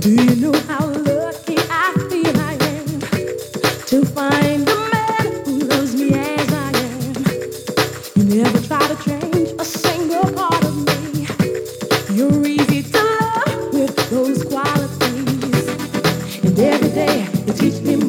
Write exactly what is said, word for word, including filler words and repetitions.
Do you know how lucky I feel I am to find a man who loves me as I am? You never try to change a single part of me. You're easy to love with those qualities. And every day you teach me